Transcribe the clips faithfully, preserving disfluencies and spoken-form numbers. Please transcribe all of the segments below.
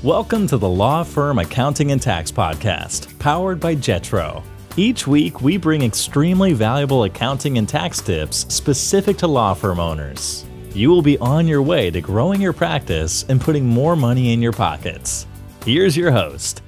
Welcome to the Law Firm Accounting and Tax Podcast, powered by Jetro. Each week, we bring extremely valuable accounting and tax tips specific to law firm owners. You will be on your way to growing your practice and putting more money in your pockets. Here's your host.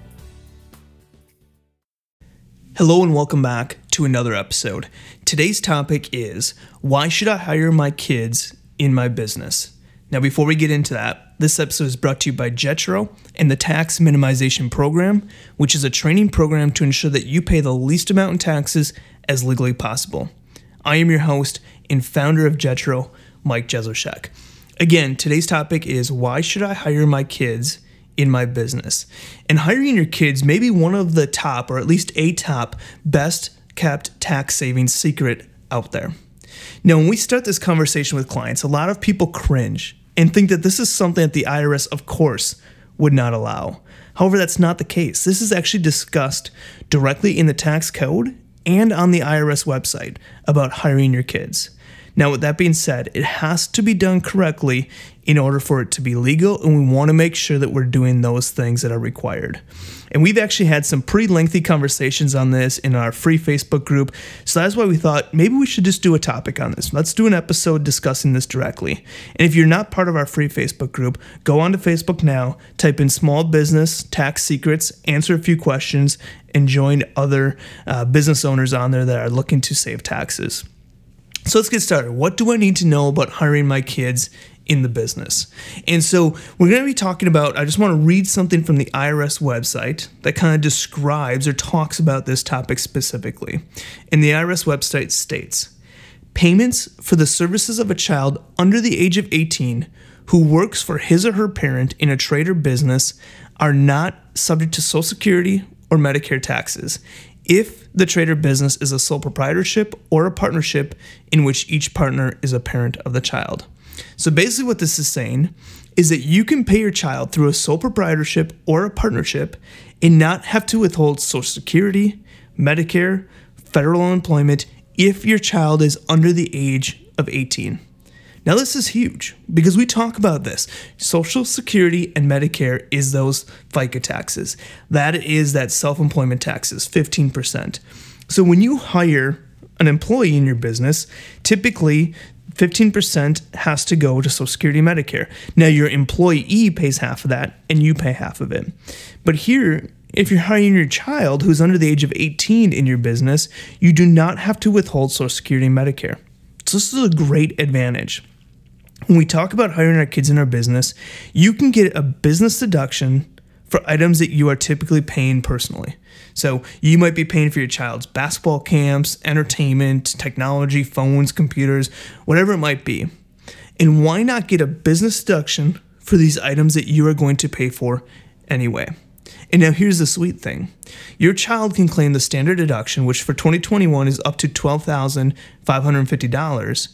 Hello and welcome back to another episode. Today's topic is, why should I hire my kids in my business? Now, before we get into that, this episode is brought to you by Jetro and the Tax Minimization Program, which is a training program to ensure that you pay the least amount in taxes as legally possible. I am your host and founder of Jetro, Mike Jezoshek. Again, today's topic is, why should I hire my kids in my business? And hiring your kids may be one of the top, or at least a top, best kept tax savings secret out there. Now, when we start this conversation with clients, a lot of people cringe and think that this is something that the I R S, of course, would not allow. However, that's not the case. This is actually discussed directly in the tax code and on the I R S website about hiring your kids. Now, with that being said, it has to be done correctly in order for it to be legal, and we want to make sure that we're doing those things that are required. And we've actually had some pretty lengthy conversations on this in our free Facebook group, so that's why we thought maybe we should just do a topic on this. Let's do an episode discussing this directly. And if you're not part of our free Facebook group, go onto Facebook now, type in small business tax secrets, answer a few questions, and join other uh, business owners on there that are looking to save taxes. So let's get started. What do I need to know about hiring my kids in the business? And so we're going to be talking about, I just want to read something from the I R S website that kind of describes or talks about this topic specifically. And the I R S website states, payments for the services of a child under the age of eighteen who works for his or her parent in a trade or business are not subject to Social Security or Medicare taxes if the trade or business is a sole proprietorship or a partnership in which each partner is a parent of the child. So basically what this is saying is that you can pay your child through a sole proprietorship or a partnership and not have to withhold Social Security, Medicare, federal unemployment if your child is under the age of eighteen. Now, this is huge because we talk about this. Social Security and Medicare is those FICA taxes. That is that self-employment taxes, fifteen percent. So when you hire an employee in your business, typically fifteen percent has to go to Social Security and Medicare. Now, your employee pays half of that and you pay half of it. But here, if you're hiring your child who's under the age of eighteen in your business, you do not have to withhold Social Security and Medicare. So this is a great advantage. When we talk about hiring our kids in our business, you can get a business deduction for items that you are typically paying personally. So you might be paying for your child's basketball camps, entertainment, technology, phones, computers, whatever it might be. And why not get a business deduction for these items that you are going to pay for anyway? And now here's the sweet thing. Your child can claim the standard deduction, which for twenty twenty-one is up to twelve thousand five hundred fifty dollars.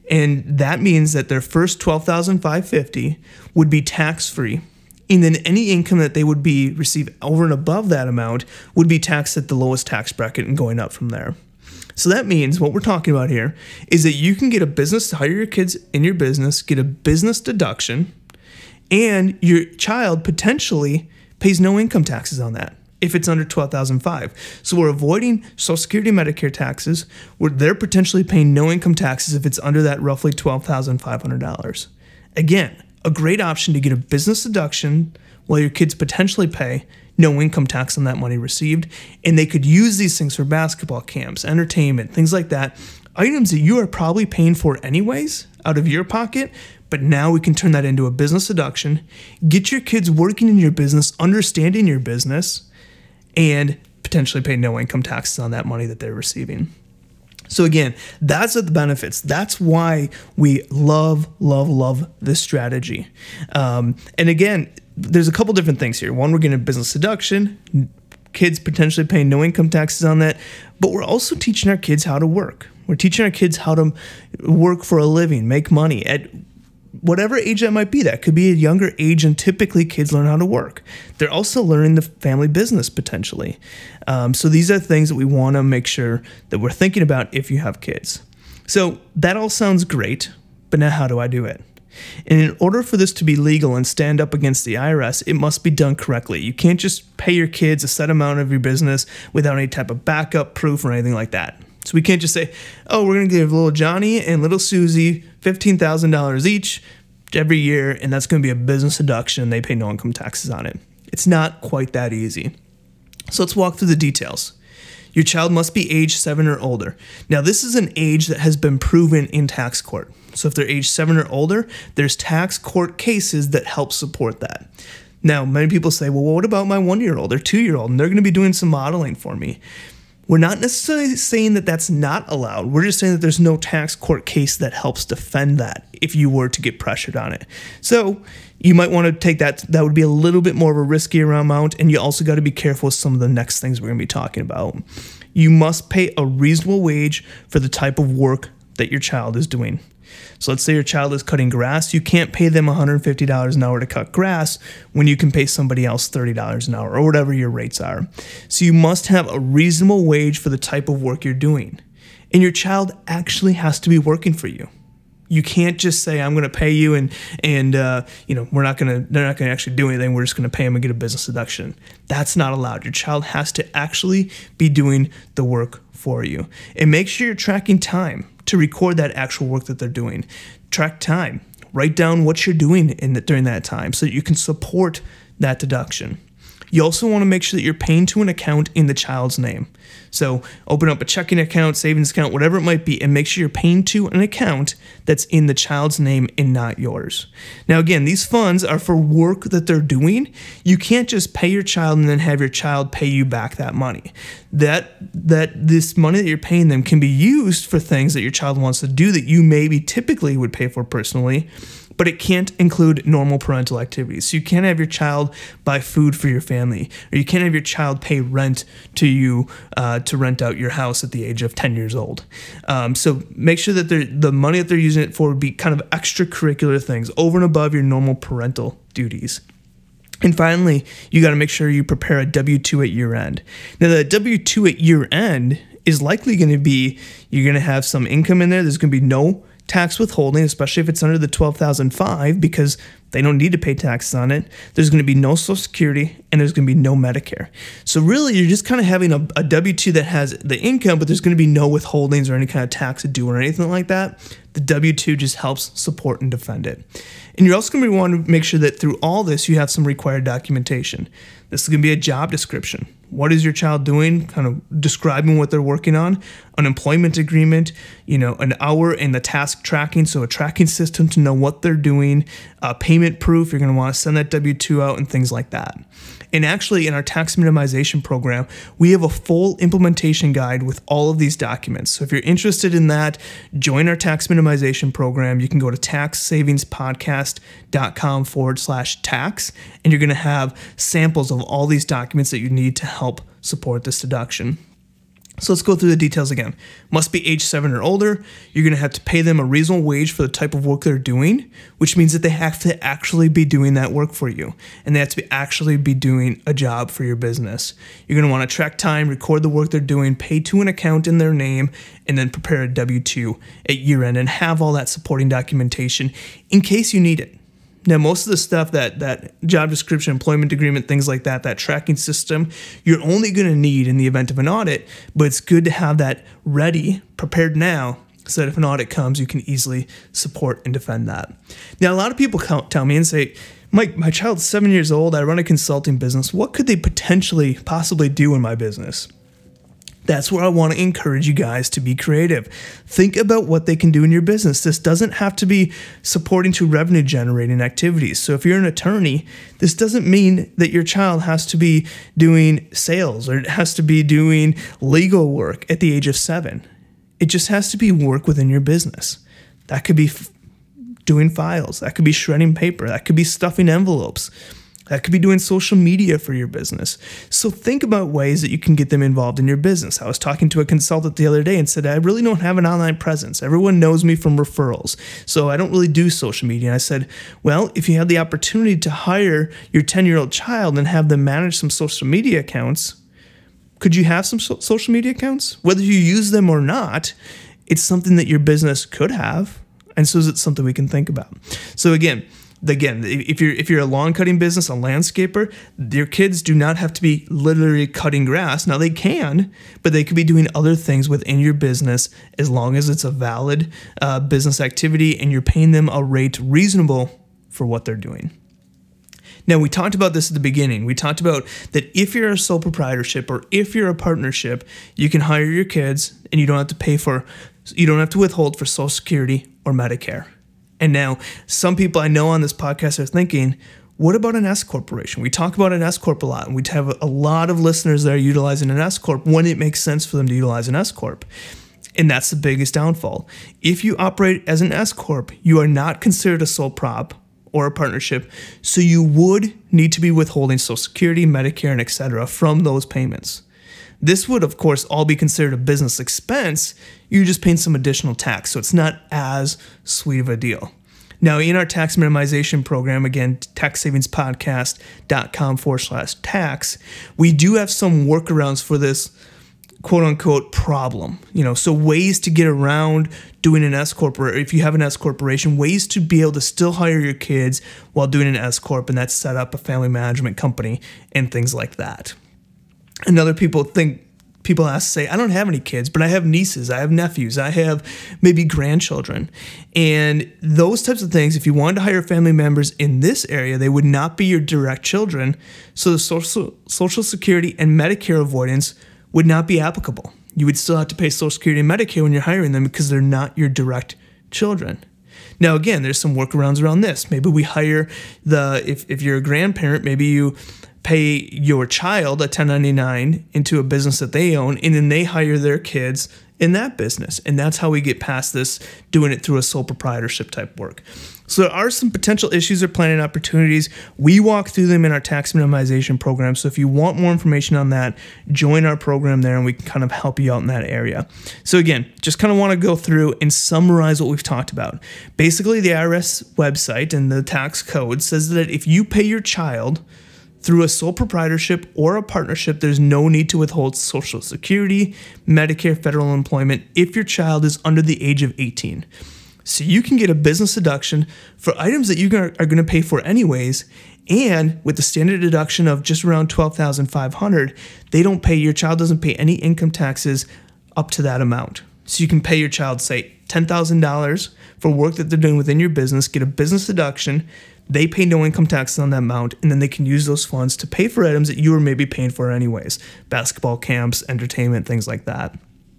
And that means that their first twelve thousand five hundred fifty dollars would be tax-free. And then any income that they would be receive over and above that amount would be taxed at the lowest tax bracket and going up from there. So that means what we're talking about here is that you can get a business to hire your kids in your business, get a business deduction, and your child potentially pays no income taxes on that if it's under twelve thousand five hundred. So we're avoiding Social Security and Medicare taxes, where they're potentially paying no income taxes if it's under that roughly twelve thousand five hundred dollars. Again, a great option to get a business deduction while your kids potentially pay no income tax on that money received, and they could use these things for basketball camps, entertainment, things like that, items that you are probably paying for anyways out of your pocket, but now we can turn that into a business deduction, get your kids working in your business, understanding your business, and potentially pay no income taxes on that money that they're receiving. So again, that's the benefits. That's why we love, love, love this strategy. Um, and again, there's a couple different things here. One, we're getting a business deduction, kids potentially paying no income taxes on that, but we're also teaching our kids how to work. We're teaching our kids how to work for a living, make money at whatever age that might be. That could be a younger age, and typically kids learn how to work. They're also learning the family business potentially. Um, so these are things that we want to make sure that we're thinking about if you have kids. So that all sounds great, but now how do I do it? And in order for this to be legal and stand up against the I R S, it must be done correctly. You can't just pay your kids a set amount of your business without any type of backup proof or anything like that. So we can't just say, oh, we're going to give little Johnny and little Susie fifteen thousand dollars each every year, and that's going to be a business deduction, and they pay no income taxes on it. It's not quite that easy. So let's walk through the details. Your child must be age seven or older. Now, this is an age that has been proven in tax court. So if they're age seven or older, there's tax court cases that help support that. Now, many people say, well, what about my one-year-old or two-year-old? And they're going to be doing some modeling for me. We're not necessarily saying that that's not allowed. We're just saying that there's no tax court case that helps defend that if you were to get pressured on it. So you might want to take that. That would be a little bit more of a riskier amount, and you also got to be careful with some of the next things we're going to be talking about. You must pay a reasonable wage for the type of work that your child is doing. So let's say your child is cutting grass. You can't pay them one hundred fifty dollars an hour to cut grass when you can pay somebody else thirty dollars an hour or whatever your rates are. So you must have a reasonable wage for the type of work you're doing. And your child actually has to be working for you. You can't just say, I'm going to pay you and, and uh, you know, we're not going to, they're not going to actually do anything. We're just going to pay them and get a business deduction. That's not allowed. Your child has to actually be doing the work for you. And make sure you're tracking time to record that actual work that they're doing. Track time. Write down what you're doing in the, during that time so that you can support that deduction. You also want to make sure that you're paying to an account in the child's name. So open up a checking account, savings account, whatever it might be, and make sure you're paying to an account that's in the child's name and not yours. Now, again, these funds are for work that they're doing. You can't just pay your child and then have your child pay you back that money. That, that this money that you're paying them can be used for things that your child wants to do that you maybe typically would pay for personally, but it can't include normal parental activities. So you can't have your child buy food for your family, or you can't have your child pay rent to you uh, to rent out your house at the age of ten years old. Um, so make sure that the money that they're using it for would be kind of extracurricular things over and above your normal parental duties. And finally, you got to make sure you prepare a W two at year end. Now, the W two at year end is likely going to be, you're going to have some income in there. There's going to be no tax withholding, especially if it's under the twelve thousand five, because they don't need to pay taxes on it. There's going to be no Social Security, and there's going to be no Medicare. So really, you're just kind of having a, a W two that has the income, but there's going to be no withholdings or any kind of tax due or anything like that. The W two just helps support and defend it. And you're also going to want to make sure that through all this, you have some required documentation. This is going to be a job description. What is your child doing? Kind of describing what they're working on. An employment agreement, you know, an hour in the task tracking, so a tracking system to know what they're doing. Uh, payment proof, you're going to want to send that W two out and things like that. And actually, in our tax minimization program, we have a full implementation guide with all of these documents. So if you're interested in that, join our tax minimization program. You can go to taxsavingspodcast.com forward slash tax, and you're going to have samples of all these documents that you need to help support this deduction. So let's go through the details again. Must be age seven or older. You're going to have to pay them a reasonable wage for the type of work they're doing, which means that they have to actually be doing that work for you. And they have to be actually be doing a job for your business. You're going to want to track time, record the work they're doing, pay to an account in their name, and then prepare a W two at year end and have all that supporting documentation in case you need it. Now, most of the stuff, that that job description, employment agreement, things like that, that tracking system, you're only going to need in the event of an audit, but it's good to have that ready, prepared now, so that if an audit comes, you can easily support and defend that. Now, a lot of people tell me and say, Mike, my child's seven years old, I run a consulting business. What could they potentially, possibly do in my business? That's where I want to encourage you guys to be creative. Think about what they can do in your business. This doesn't have to be supporting to revenue generating activities. So if you're an attorney, this doesn't mean that your child has to be doing sales or it has to be doing legal work at the age of seven. It just has to be work within your business. That could be f- doing files. That could be shredding paper. That could be stuffing envelopes. That could be doing social media for your business. So think about ways that you can get them involved in your business. I was talking to a consultant the other day and said, I really don't have an online presence. Everyone knows me from referrals, so I don't really do social media. And I said, well, if you had the opportunity to hire your ten-year-old child and have them manage some social media accounts, could you have some so- social media accounts? Whether you use them or not, it's something that your business could have. And so is it something we can think about? So again, Again, if you're if you're a lawn cutting business, a landscaper, your kids do not have to be literally cutting grass. Now they can, but they could be doing other things within your business as long as it's a valid uh, business activity and you're paying them a rate reasonable for what they're doing. Now, we talked about this at the beginning. We talked about that if you're a sole proprietorship or if you're a partnership, you can hire your kids and you don't have to pay for, you don't have to withhold for Social Security or Medicare. And now, some people I know on this podcast are thinking, what about an S corporation? We talk about an S corp a lot, and we have a lot of listeners that are utilizing an S corp when it makes sense for them to utilize an S corp. And that's the biggest downfall. If you operate as an S corp, you are not considered a sole prop or a partnership, so you would need to be withholding Social Security, Medicare, and et cetera from those payments. This would, of course, all be considered a business expense. You're just paying some additional tax, so it's not as sweet of a deal. Now, in our tax minimization program, again, taxsavingspodcast.com forward slash tax, we do have some workarounds for this quote-unquote problem. You know, so ways to get around doing an S corp, or if you have an S corporation, ways to be able to still hire your kids while doing an S corp, and that's set up a family management company and things like that. And other people think, people ask, say, I don't have any kids, but I have nieces, I have nephews, I have maybe grandchildren. And those types of things, if you wanted to hire family members in this area, they would not be your direct children. So the Social, Social Security and Medicare avoidance would not be applicable. You would still have to pay Social Security and Medicare when you're hiring them because they're not your direct children. Now, again, there's some workarounds around this. Maybe we hire the, if, if you're a grandparent, maybe you pay your child a ten ninety-nine into a business that they own, and then they hire their kids in that business. And that's how we get past this, doing it through a sole proprietorship type work. So there are some potential issues or planning opportunities. We walk through them in our tax minimization program. So if you want more information on that, join our program there and we can kind of help you out in that area. So again, just kind of want to go through and summarize what we've talked about. Basically, the I R S website and the tax code says that if you pay your child through a sole proprietorship or a partnership, there's no need to withhold Social Security, Medicare, federal employment if your child is under the age of eighteen. So you can get a business deduction for items that you are going to pay for anyways, and with the standard deduction of just around twelve thousand five hundred dollars, they don't pay, your child doesn't pay any income taxes up to that amount. So you can pay your child, say, ten thousand dollars for work that they're doing within your business, get a business deduction, they pay no income taxes on that amount, and then they can use those funds to pay for items that you were maybe paying for anyways. Basketball camps, entertainment, things like that.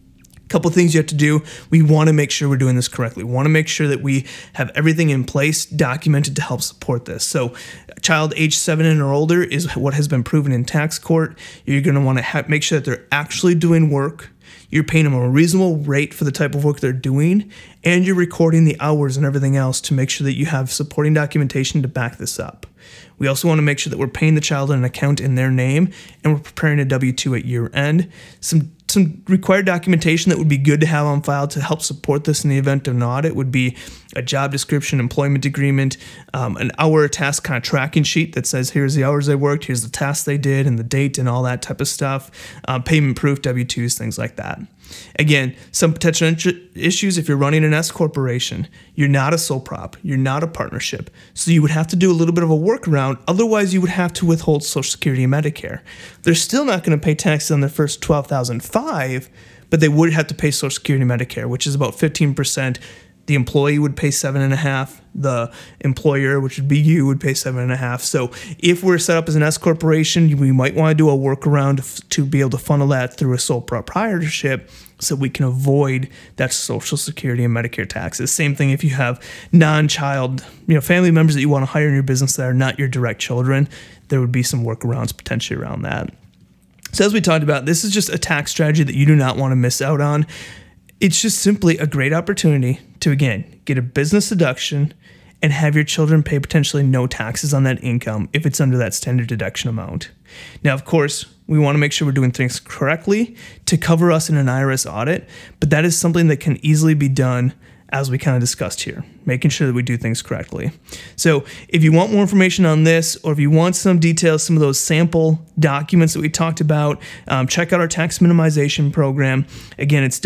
A couple things you have to do. We want to make sure we're doing this correctly. We want to make sure that we have everything in place, documented to help support this. So a child age seven and or older is what has been proven in tax court. You're going to want to ha- make sure that they're actually doing work. You're paying them a reasonable rate for the type of work they're doing, and you're recording the hours and everything else to make sure that you have supporting documentation to back this up. We also want to make sure that we're paying the child an account in their name, and we're preparing a W two at year end. Some some required documentation that would be good to have on file to help support this in the event of an audit would be a job description, employment agreement, um, an hour task kind of tracking sheet that says here's the hours they worked, here's the tasks they did, and the date and all that type of stuff, uh, payment proof, W twos, things like that. Again, some potential issues if you're running an S corporation, you're not a sole prop, you're not a partnership, so you would have to do a little bit of a workaround. Otherwise, you would have to withhold Social Security and Medicare. They're still not going to pay taxes on their first twelve thousand five hundred dollars, but they would have to pay Social Security and Medicare, which is about fifteen percent. The employee would pay seven and a half. The employer, which would be you, would pay seven and a half. So if we're set up as an S corporation, we might want to do a workaround to be able to funnel that through a sole proprietorship so we can avoid that Social Security and Medicare taxes. Same thing if you have non-child, you know, family members that you want to hire in your business that are not your direct children, there would be some workarounds potentially around that. So as we talked about, this is just a tax strategy that you do not want to miss out on. It's just simply a great opportunity to, again, get a business deduction and have your children pay potentially no taxes on that income if it's under that standard deduction amount. Now, of course, we want to make sure we're doing things correctly to cover us in an I R S audit, but that is something that can easily be done as we kind of discussed here, making sure that we do things correctly. So if you want more information on this, or if you want some details, some of those sample documents that we talked about, um, check out our tax minimization program. Again, it's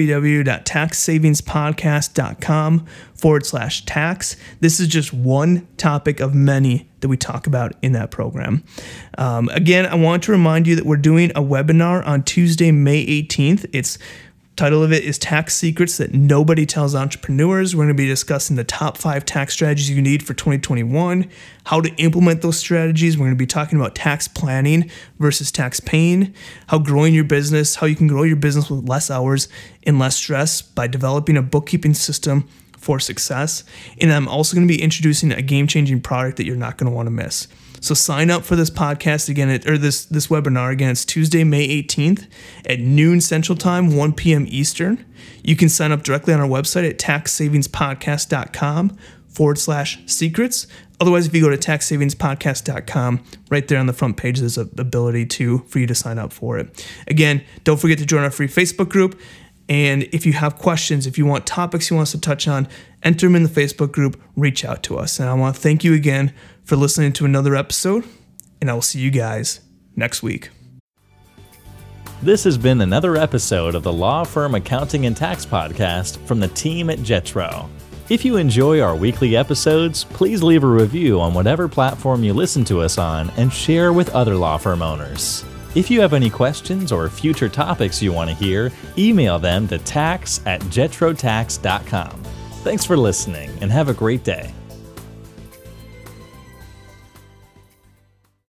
www.taxsavingspodcast.com forward slash tax. This is just one topic of many that we talk about in that program. Um, again, I want to remind you that we're doing a webinar on Tuesday, May eighteenth. It's Title of it is Tax Secrets That Nobody Tells Entrepreneurs. We're going to be discussing the top five tax strategies you need for twenty twenty-one, how to implement those strategies. We're going to be talking about tax planning versus tax paying, how growing your business, how you can grow your business with less hours and less stress by developing a bookkeeping system for success. And I'm also going to be introducing a game-changing product that you're not going to want to miss. So sign up for this podcast again, or this this webinar again. It's Tuesday, May eighteenth at noon Central Time, one p.m. Eastern. You can sign up directly on our website at taxsavingspodcast.com forward slash secrets. Otherwise, if you go to taxsavingspodcast dot com, right there on the front page, there's an ability to for you to sign up for it. Again, don't forget to join our free Facebook group. And if you have questions, if you want topics you want us to touch on, enter them in the Facebook group, reach out to us. And I want to thank you again for listening to another episode, and I will see you guys next week. This has been another episode of the Law Firm Accounting and Tax Podcast from the team at Jetro. If you enjoy our weekly episodes, please leave a review on whatever platform you listen to us on and share with other law firm owners. If you have any questions or future topics you want to hear, email them to tax at jetrotax dot com. Thanks for listening and have a great day.